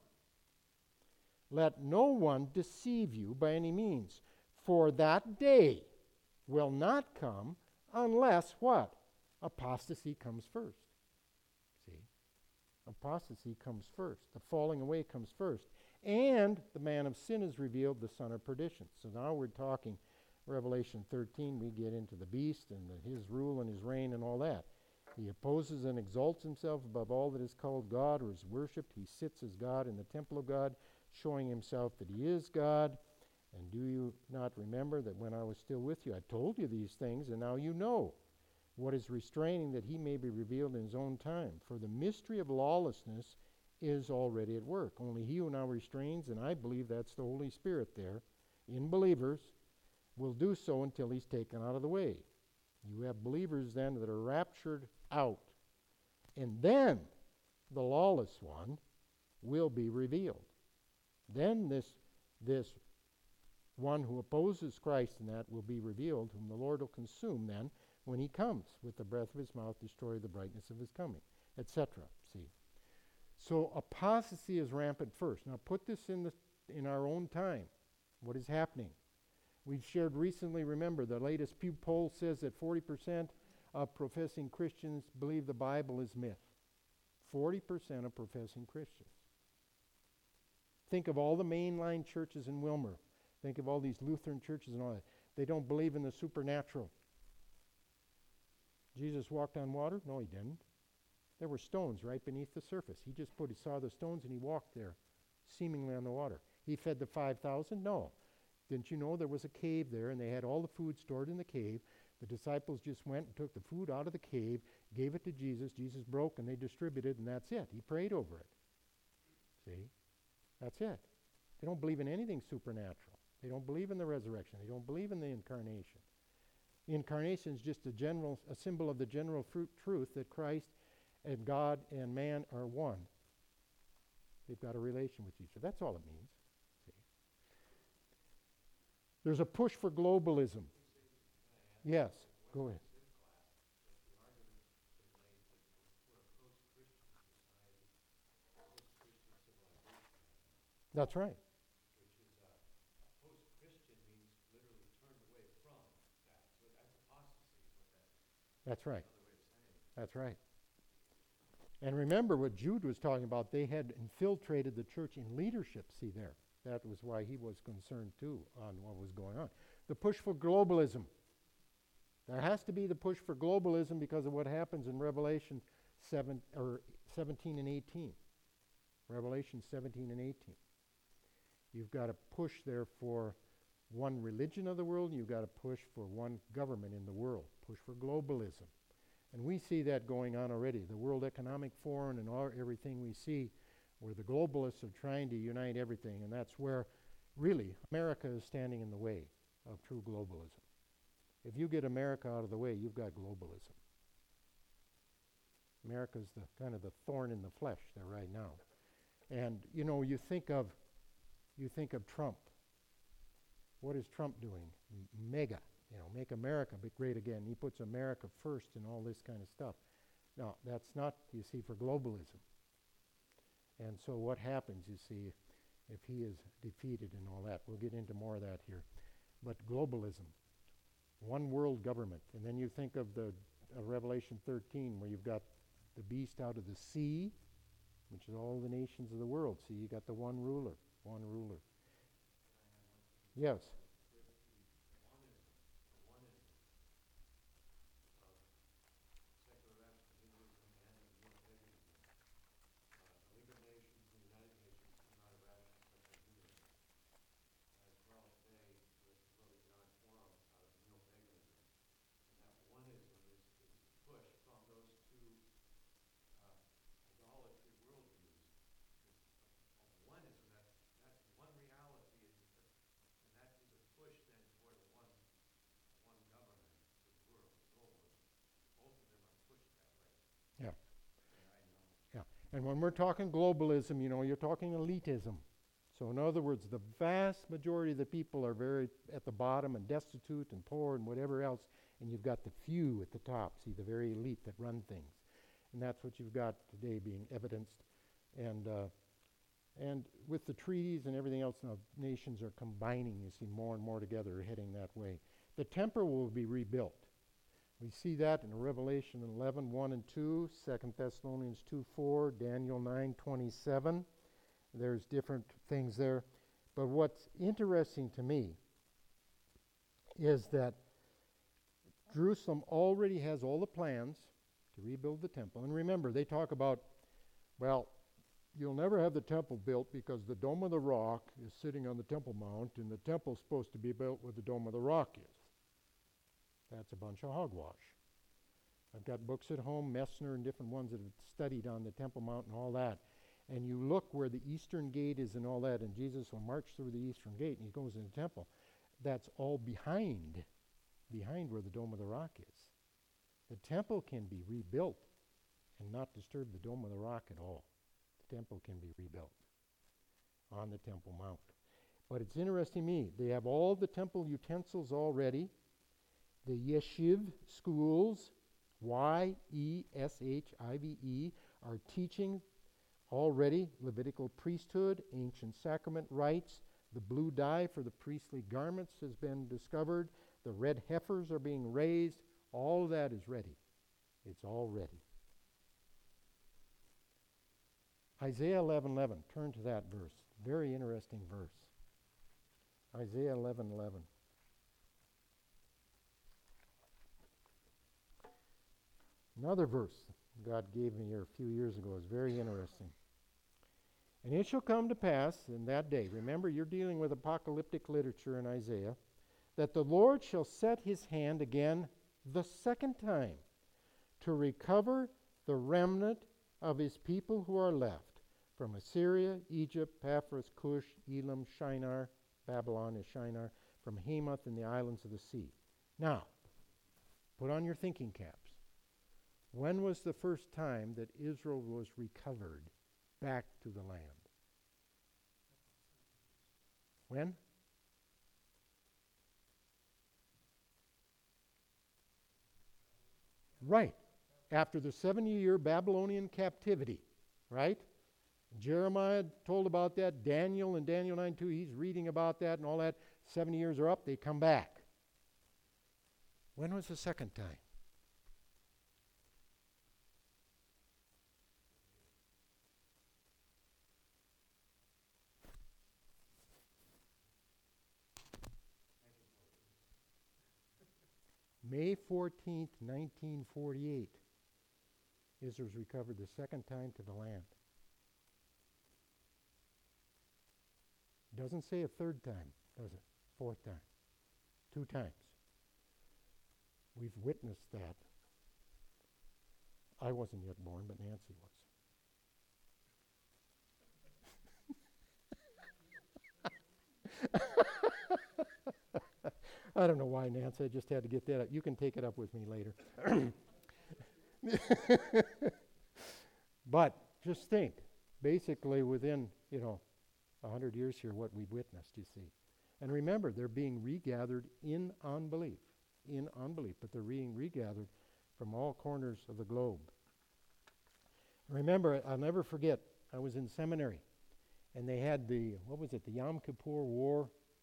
Let no one deceive you by any means, for that day will not come unless what? Apostasy comes first. See? Apostasy comes first. The falling away comes first. And the man of sin is revealed, the son of perdition. So now we're talking Revelation 13. We get into the beast and his rule and his reign and all that. He opposes and exalts himself above all that is called God or is worshipped. He sits as God in the temple of God, showing himself that he is God. And do you not remember that when I was still with you, I told you these things, and now you know what is restraining, that he may be revealed in his own time. For the mystery of lawlessness is already at work. Only he who now restrains, and I believe that's the Holy Spirit there, in believers, will do so until he's taken out of the way. You have believers then that are raptured out. And then the lawless one will be revealed. Then this one who opposes Christ in that will be revealed, whom the Lord will consume then when he comes with the breath of his mouth, destroy the brightness of his coming, etc. See? So apostasy is rampant first. Now put this in our own time. What is happening? We've shared recently, remember, the latest Pew poll says that 40% of professing Christians believe the Bible is myth. 40% of professing Christians. Think of all the mainline churches in Wilmer. Think of all these Lutheran churches and all that. They don't believe in the supernatural. Jesus walked on water? No, he didn't. There were stones right beneath the surface. He saw the stones and he walked there, seemingly on the water. He fed the 5,000? No. Didn't you know there was a cave there and they had all the food stored in the cave? The disciples just went and took the food out of the cave, gave it to Jesus. Jesus broke and they distributed, and that's it. He prayed over it. See? That's it. They don't believe in anything supernatural. They don't believe in the resurrection. They don't believe in the incarnation. Incarnation is just a symbol of the general truth that Christ and God and man are one. They've got a relation with each other. That's all it means. See? There's a push for globalism. Yes, go ahead. That's right. That's right. That's right. And remember what Jude was talking about. They had infiltrated the church in leadership. See there. That was why he was concerned too on what was going on. The push for globalism. There has to be the push for globalism because of what happens in Revelation 17 and 18. Revelation 17 and 18. You've got a push there for one religion of the world, and you've got a push for one government in the world. Push for globalism. And we see that going on already. The World Economic Forum and everything we see where the globalists are trying to unite everything, and that's where really America is standing in the way of true globalism. If you get America out of the way, you've got globalism. America's the kind of the thorn in the flesh there right now. And you know, you think of Trump. What is Trump doing? Mega, make America great again. He puts America first and all this kind of stuff. No, that's not, you see, for globalism. And so what happens, you see, if he is defeated and all that? We'll get into more of that here. But globalism, one world government. And then you think of the Revelation 13 where you've got the beast out of the sea, which is all the nations of the world. See, you got the one ruler. Yes. Yeah. And when we're talking globalism, you're talking elitism. So in other words, the vast majority of the people are very at the bottom and destitute and poor and whatever else, and you've got the few at the top, see, the very elite that run things. And that's what you've got today being evidenced. And with the treaties and everything else, now nations are combining, you see, more and more together, heading that way. The temple will be rebuilt. We see that in Revelation 11, 1 and 2, 2 Thessalonians 2, 4, Daniel 9, 27. There's different things there. But what's interesting to me is that Jerusalem already has all the plans to rebuild the temple. And remember, they talk about, well, you'll never have the temple built because the Dome of the Rock is sitting on the Temple Mount, and the temple's supposed to be built where the Dome of the Rock is. That's a bunch of hogwash. I've got books at home, Messner and different ones that have studied on the Temple Mount and all that. And you look where the eastern gate is and all that, and Jesus will march through the eastern gate, and he goes in the temple. That's all behind where the Dome of the Rock is. The temple can be rebuilt and not disturb the Dome of the Rock at all. The temple can be rebuilt on the Temple Mount. But it's interesting to me, they have all the temple utensils already. The yeshiv schools, Yeshive, are teaching already Levitical priesthood, ancient sacrament rites. The blue dye for the priestly garments has been discovered. The red heifers are being raised. All of that is ready. It's all ready. Isaiah 11:11. Turn to that verse. Very interesting verse. Isaiah 11:11. Another verse God gave me here a few years ago is very interesting. And it shall come to pass in that day, remember you're dealing with apocalyptic literature in Isaiah, that the Lord shall set his hand again the second time to recover the remnant of his people who are left from Assyria, Egypt, Paphras, Cush, Elam, Shinar, Babylon is Shinar, from Hamath and the islands of the sea. Now, Put on your thinking caps. When was the first time that Israel was recovered back to the land? When? Right. After the 70-year Babylonian captivity, right? Jeremiah told about that. Daniel in Daniel 9:2, he's reading about that and all that. 70 years are up, they come back. When was the second time? May 14th, 1948. Israel's recovered the second time to the land. Doesn't say a third time, does it? Fourth time. 2 times. We've witnessed that. I wasn't yet born, but Nancy was. I don't know why, Nancy. I just had to get that up. You can take it up with me later. But just think, basically within, 100 years here, what we've witnessed, you see. And remember, they're being regathered in unbelief, but they're being regathered from all corners of the globe. Remember, I'll never forget, I was in seminary, and they had the Yom Kippur War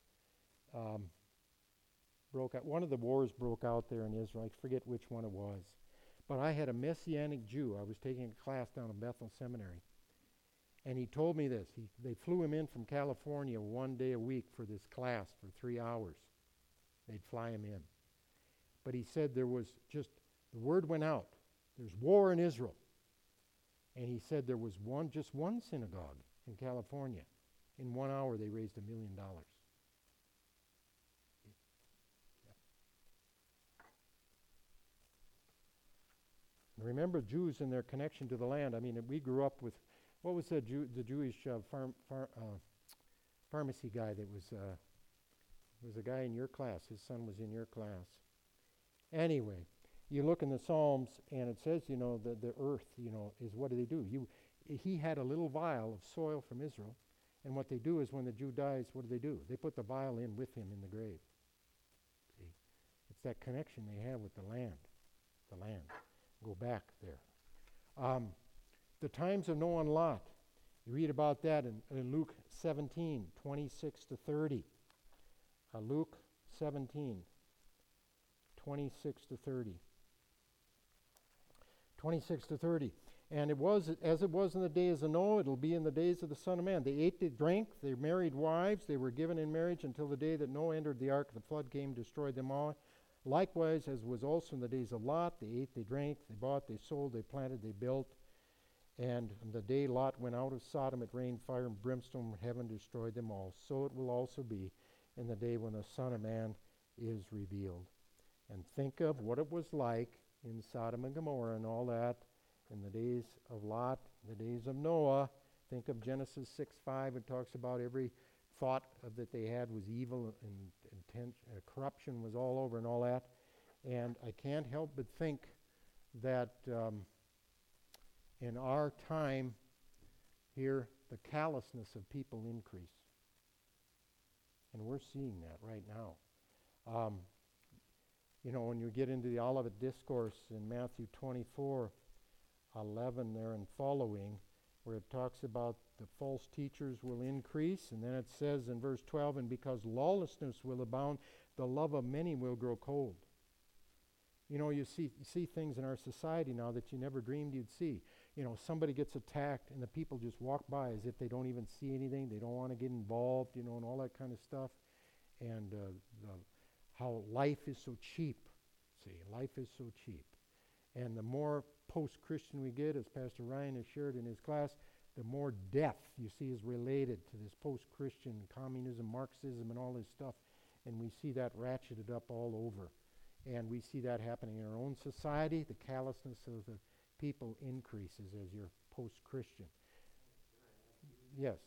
broke out. One of the wars broke out there in Israel. I forget which one it was. But I had a Messianic Jew. I was taking a class down in Bethel Seminary. And he told me this. They flew him in from California 1 day a week for this class for 3 hours. They'd fly him in. But he said the word went out. There's war in Israel. And he said there was just one synagogue in California. In 1 hour, they raised $1 million. Remember Jews and their connection to the land. I mean, we grew up with, what was the Jewish pharmacy guy that was a guy in your class? His son was in your class. Anyway, you look in the Psalms and it says, the earth, is what do? He had a little vial of soil from Israel, and what they do is when the Jew dies, what do? They put the vial in with him in the grave. See, it's that connection they have with the land. Go back there. The times of Noah and Lot. You read about that in Luke 17, 26 to 30. Luke 17, 26 to 30. 26 to 30. And it was, as it was in the days of Noah, it'll be in the days of the Son of Man. They ate, they drank, they married wives, they were given in marriage until the day that Noah entered the ark. The flood came, destroyed them all. Likewise, as was also in the days of Lot, they ate, they drank, they bought, they sold, they planted, they built. And on the day Lot went out of Sodom, it rained fire and brimstone from heaven, destroyed them all. So it will also be in the day when the Son of Man is revealed. And think of what it was like in Sodom and Gomorrah and all that in the days of Lot, the days of Noah. Think of Genesis 6:5. It talks about every thought that they had was evil and intent, corruption was all over and all that. And I can't help but think that in our time here, the callousness of people increase. And we're seeing that right now. When you get into the Olivet Discourse in Matthew 24:11 there and following, where it talks about the false teachers will increase, and then it says in verse 12, and because lawlessness will abound, the love of many will grow cold. You see things in our society now that you never dreamed you'd see. Somebody gets attacked and the people just walk by as if they don't even see anything. They don't want to get involved, and all that kind of stuff. And how life is so cheap. See, life is so cheap. And the more post-Christian we get, as Pastor Ryan has shared in his class, the more death you see is related to this post-Christian communism, Marxism, and all this stuff. And we see that ratcheted up all over. And we see that happening in our own society. The callousness of the people increases as you're post-Christian. Yes.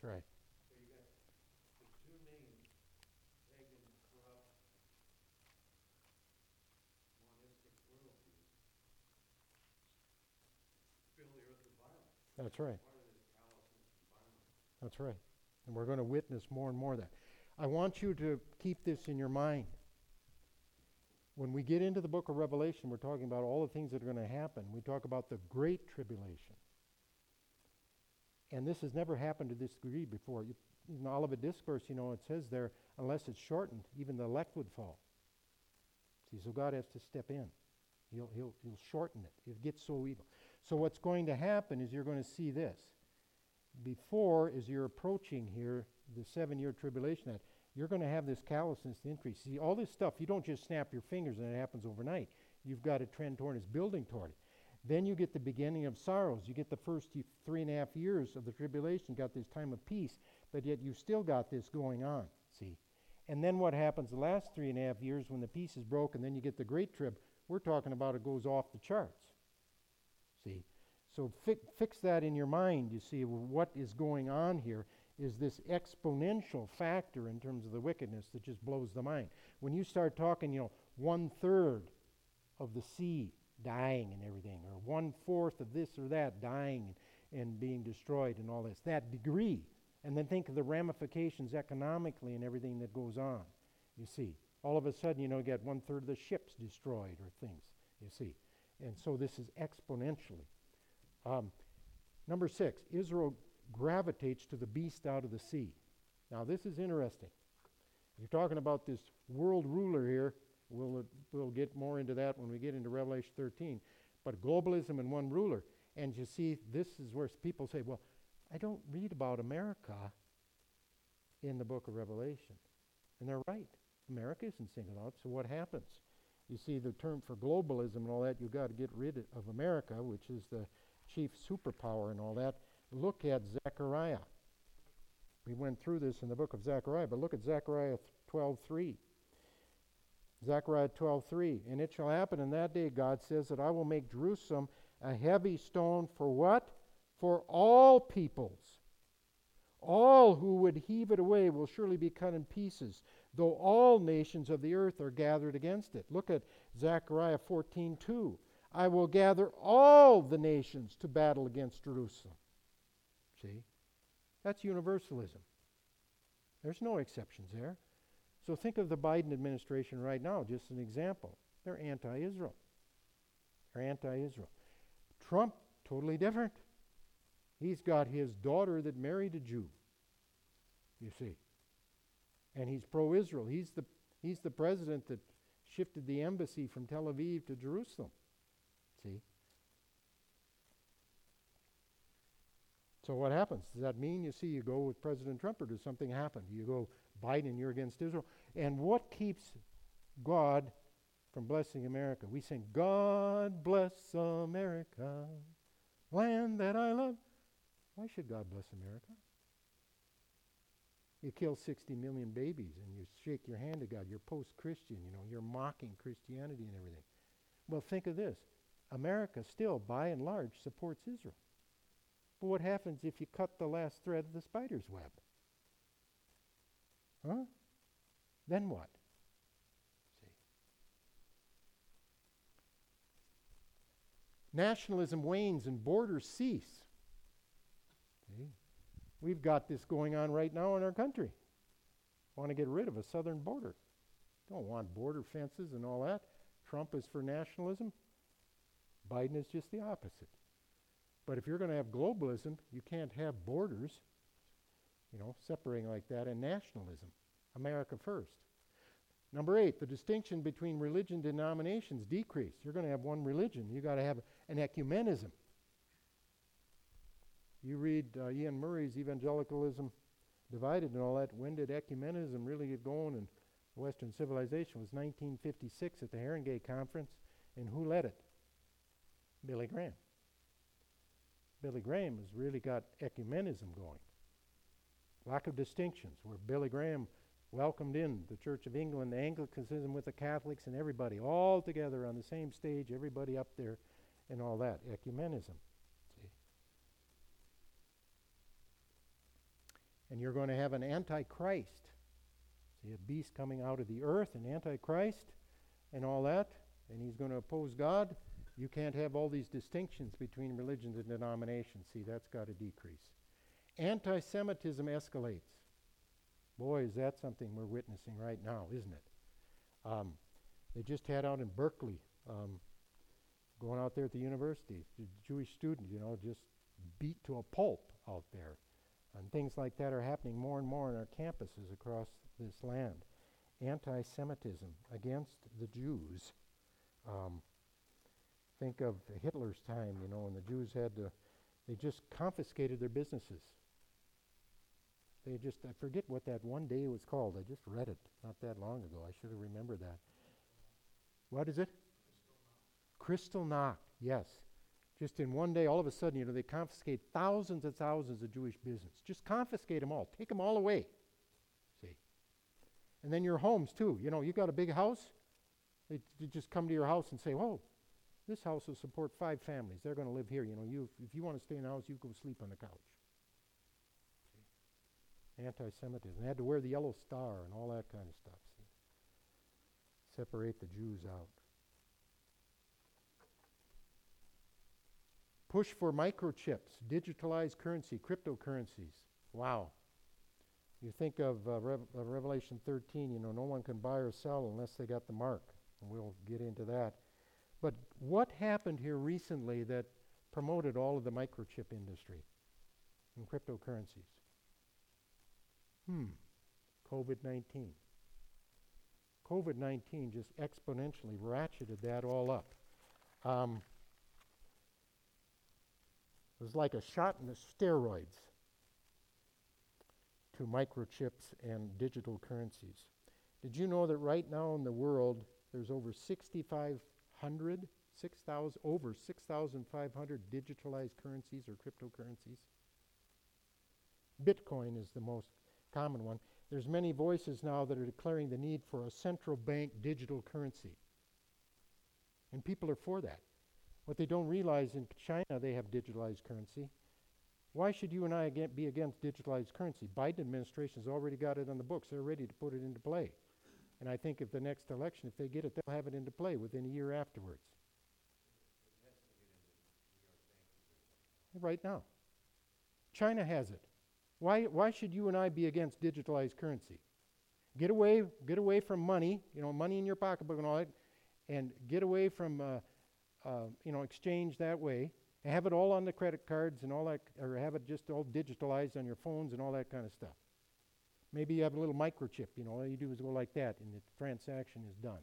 right. So you got the two main pagan, corrupt, monistic worldviews fill the earth with violence. That's right. Part of this callousness and violence. That's right. And we're going to witness more and more of that. I want you to keep this in your mind. When we get into the book of Revelation, we're talking about all the things that are going to happen. We talk about the great tribulation. And this has never happened to this degree before. In Olivet Discourse, it says there, unless it's shortened, even the elect would fall. See, so God has to step in. He'll shorten it. It gets so evil. So what's going to happen is you're going to see this. Before, as you're approaching here, the 7-year tribulation, you're going to have this callousness increase. See, all this stuff, you don't just snap your fingers and it happens overnight. You've got a trend toward it, building toward it. Then you get the beginning of sorrows. You get the first 3.5 years of the tribulation, got this time of peace, but yet you still got this going on, see. And then what happens the last 3.5 years when the peace is broken, then you get the great trib. We're talking about it goes off the charts, see. So fix that in your mind. You see, what is going on here is this exponential factor in terms of the wickedness that just blows the mind. When you start talking, 1/3 of the sea dying and everything, or 1/4 of this or that dying and being destroyed and all this, that degree. And then think of the ramifications economically and everything that goes on, you see. All of a sudden, you get 1/3 of the ships destroyed or things, you see. And so this is exponentially. Number 6, Israel gravitates to the beast out of the sea. Now this is interesting. You're talking about this world ruler here. We'll get more into that when we get into Revelation 13. But globalism and one ruler. And you see, this is where people say, well, I don't read about America in the book of Revelation. And they're right. America isn't singled out. So what happens? You see, the term for globalism and all that, you've got to get rid of America, which is the chief superpower and all that. Look at Zechariah. We went through this in the book of Zechariah, but look at Zechariah 12:3. Zechariah 12:3. And it shall happen in that day, God says, that I will make Jerusalem a heavy stone for what? For all peoples. All who would heave it away will surely be cut in pieces, though all nations of the earth are gathered against it. Look at Zechariah 14:2. I will gather all the nations to battle against Jerusalem. See? That's universalism. There's no exceptions there. So think of the Biden administration right now, just an example. They're anti-Israel. They're anti-Israel. Trump, totally different. He's got his daughter that married a Jew, you see. And he's pro-Israel. He's the president that shifted the embassy from Tel Aviv to Jerusalem. See? So what happens? Does that mean, you go with President Trump, or does something happen? Do you go Biden, you're against Israel? And what keeps God from blessing America? We sing, God bless America, land that I love. Why should God bless America? You kill 60 million babies and you shake your hand to God. You're post-Christian, you're mocking Christianity and everything. Well, think of this. America still, by and large, supports Israel. But what happens if you cut the last thread of the spider's web? Huh? Then what? See? Nationalism wanes and borders cease. See? We've got this going on right now in our country. Want to get rid of a southern border. Don't want border fences and all that. Trump is for nationalism. Biden is just the opposite. But if you're going to have globalism, you can't have borders, separating like that, and nationalism. America first. Number 8, the distinction between religion denominations decrease. You're going to have one religion. You've got to have an ecumenism. You read Ian Murray's Evangelicalism Divided and all that. When did ecumenism really get going in Western civilization? It was 1956 at the Haringey Conference. And who led it? Billy Graham. Billy Graham has really got ecumenism going. Lack of distinctions, where Billy Graham welcomed in the Church of England, the Anglicanism with the Catholics and everybody, all together on the same stage, everybody up there and all that. Ecumenism. See? And you're going to have an antichrist. See, a beast coming out of the earth, an antichrist, and all that, and he's going to oppose God. You can't have all these distinctions between religions and denominations. See, that's got to decrease. Anti-Semitism escalates. Boy, is that something we're witnessing right now, isn't it? They just had out in Berkeley, going out there at the university, the Jewish student, just beat to a pulp out there. And things like that are happening more and more on our campuses across this land. Anti-Semitism against the Jews. Think of Hitler's time, when the Jews they just confiscated their businesses. I forget what that one day was called. I just read it not that long ago. I should have remembered that. What is it? Kristallnacht, yes. Just in one day, all of a sudden, they confiscate thousands and thousands of Jewish business. Just confiscate them all. Take them all away. See? And then your homes, too. You got a big house. They just come to your house and say, oh, this house will support 5 families. They're going to live here. If you want to stay in the house, you go sleep on the couch. See? Anti-Semitism. They had to wear the yellow star and all that kind of stuff. See? Separate the Jews out. Push for microchips, digitalized currency, cryptocurrencies. Wow. You think of Revelation 13, no one can buy or sell unless they got the mark. And we'll get into that. But what happened here recently that promoted all of the microchip industry and cryptocurrencies? COVID-19. COVID-19 just exponentially ratcheted that all up. It was like a shot in the steroids to microchips and digital currencies. Did you know that right now in the world there's over 6,500 digitalized currencies or cryptocurrencies? Bitcoin is the most common one. There's many voices now that are declaring the need for a central bank digital currency. And people are for that. What they don't realize, in China they have digitalized currency. Why should you and I be against digitalized currency? Biden administration has already got it on the books. They're ready to put it into play. And I think if the next election, if they get it, they'll have it into play within a year afterwards. Right now. China has it. Why should you and I be against digitalized currency? Get away from money, money in your pocketbook and all that, and get away from exchange that way, and have it all on the credit cards and all that, or have it just all digitalized on your phones and all that kind of stuff. Maybe you have a little microchip, all you do is go like that, and the transaction is done.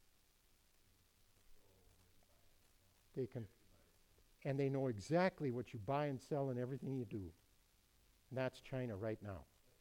And they know exactly what you buy and sell and everything you do. And that's China right now.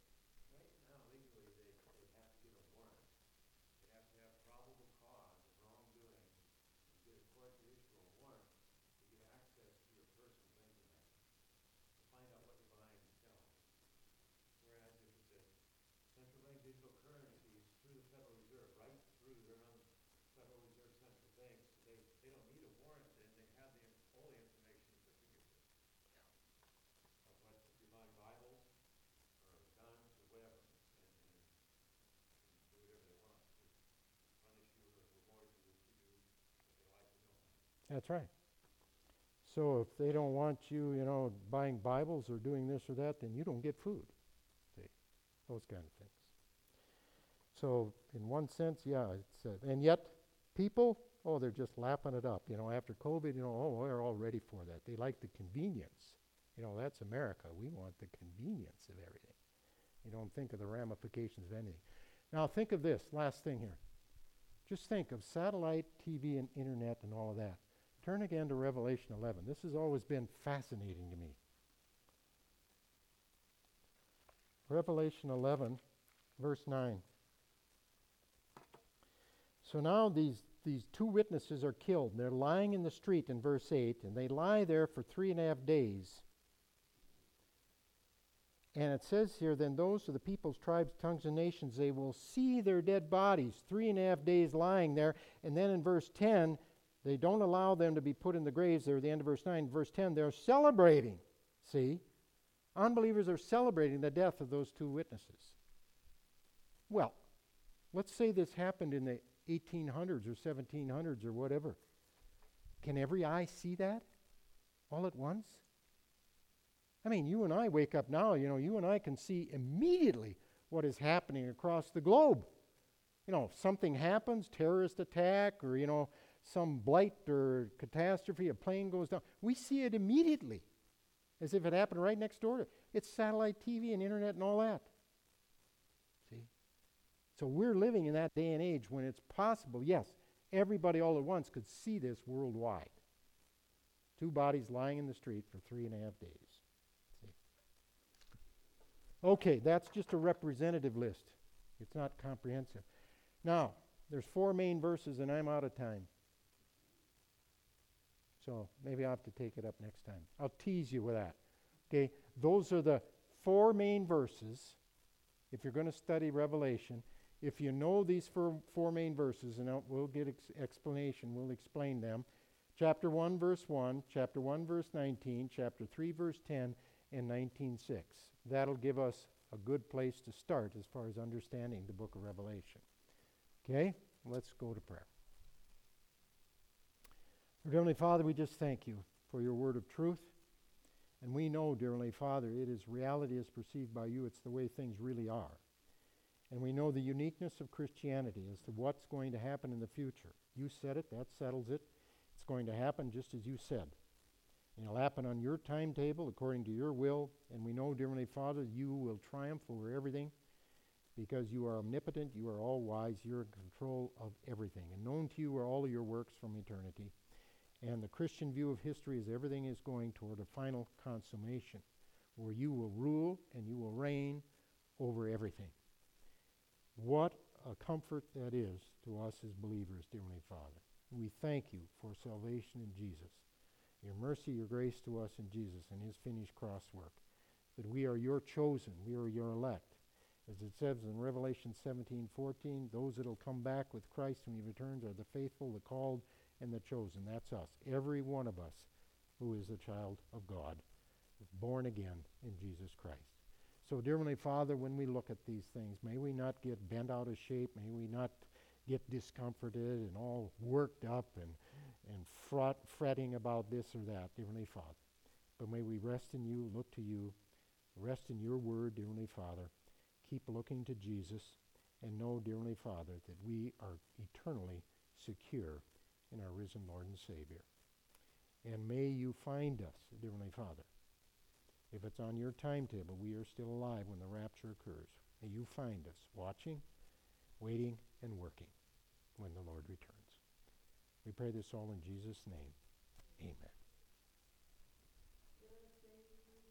That's right. So if they don't want you, buying Bibles or doing this or that, then you don't get food. See, those kind of things. So in one sense, yeah, it's and yet people, they're just lapping it up. After COVID, they're all ready for that. They like the convenience. That's America. We want the convenience of everything. You don't think of the ramifications of anything. Now think of this, last thing here. Just think of satellite, TV, and internet and all of that. Turn again to Revelation 11. This has always been fascinating to me. Revelation 11, verse 9. So now these 2 witnesses are killed. And they're lying in the street in verse 8, and they lie there for 3.5 days. And it says here, then those of the peoples, tribes, tongues, and nations, they will see their dead bodies 3.5 days lying there. And then in verse 10, they don't allow them to be put in the graves. They're at the end of verse 9. Verse 10, they're celebrating. See? Unbelievers are celebrating the death of those two witnesses. Well, let's say this happened in the 1800s or 1700s or whatever. Can every eye see that all at once? I mean, you and I wake up now, you and I can see immediately what is happening across the globe. If something happens, terrorist attack, or, some blight or catastrophe, a plane goes down, we see it immediately as if it happened right next door. It's satellite TV and internet and all that. See? So we're living in that day and age when it's possible, yes, everybody all at once could see this worldwide. Two bodies lying in the street for 3.5 days. See? Okay, that's just a representative list. It's not comprehensive. Now, there's 4 main verses and I'm out of time. So maybe I'll have to take it up next time. I'll tease you with that. Okay, those are the 4 main verses. If you're going to study Revelation, if you know these 4 main verses, and we'll get explanation, we'll explain them. Chapter 1, verse 1, chapter 1, verse 19, chapter 3, verse 10, and 19:6. That'll give us a good place to start as far as understanding the book of Revelation. Okay, let's go to prayer. Dear Heavenly Father, we just thank you for your word of truth. And we know, dear Heavenly Father, it is reality as perceived by you. It's the way things really are. And we know the uniqueness of Christianity as to what's going to happen in the future. You said it, that settles it. It's going to happen just as you said. And it'll happen on your timetable according to your will. And we know, dear Heavenly Father, you will triumph over everything because you are omnipotent, you are all wise, you're in control of everything. And known to you are all of your works from eternity. And the Christian view of history is everything is going toward a final consummation where you will rule and you will reign over everything. What a comfort that is to us as believers, dear Heavenly Father. We thank you for salvation in Jesus, your mercy, your grace to us in Jesus and his finished cross work, that we are your chosen, we are your elect. As it says in Revelation 17:14, those that will come back with Christ when he returns are the faithful, the called, and the chosen. That's us. Every one of us who is a child of God is born again in Jesus Christ. So, dear Heavenly Father, when we look at these things, may we not get bent out of shape. May we not get discomforted and all worked up and fretting about this or that, dear Heavenly Father. But may we rest in you, look to you, rest in your word, dear Heavenly Father. Keep looking to Jesus and know, dear Heavenly Father, that we are eternally secure in our risen Lord and Savior. And may you find us, dear Heavenly Father. If it's on your timetable, we are still alive when the rapture occurs. May you find us watching, waiting, and working when the Lord returns. We pray this all in Jesus' name. Amen.